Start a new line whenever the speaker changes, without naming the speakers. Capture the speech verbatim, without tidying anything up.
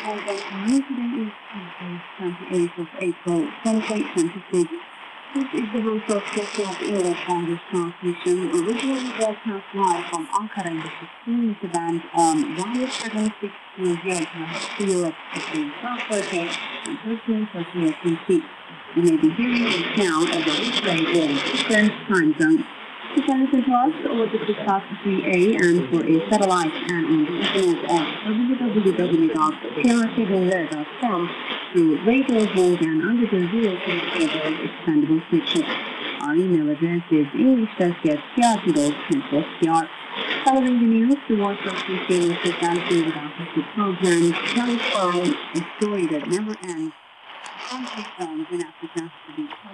And welcome you. Today is Tuesday, twenty-eighth of April, twenty twenty-six. This is the voice of Turkish English language transmission, originally broadcast live from Ankara in the sixteen meter band on one oh seven point six two gigahertz to Europe between twelve thirty and thirteen thirty A M. You may be hearing this now as a replay in different time zones. You can listen to us over the Podcast three A and for a satellite and on the internet at w w w dot p r c dot dot com through radio, voice, and under the zero cable expandable section. Our email address is english.pr Following the news, the voice of T C will present you with our program, Telephone, a story that never ends. Country songs in Africa to be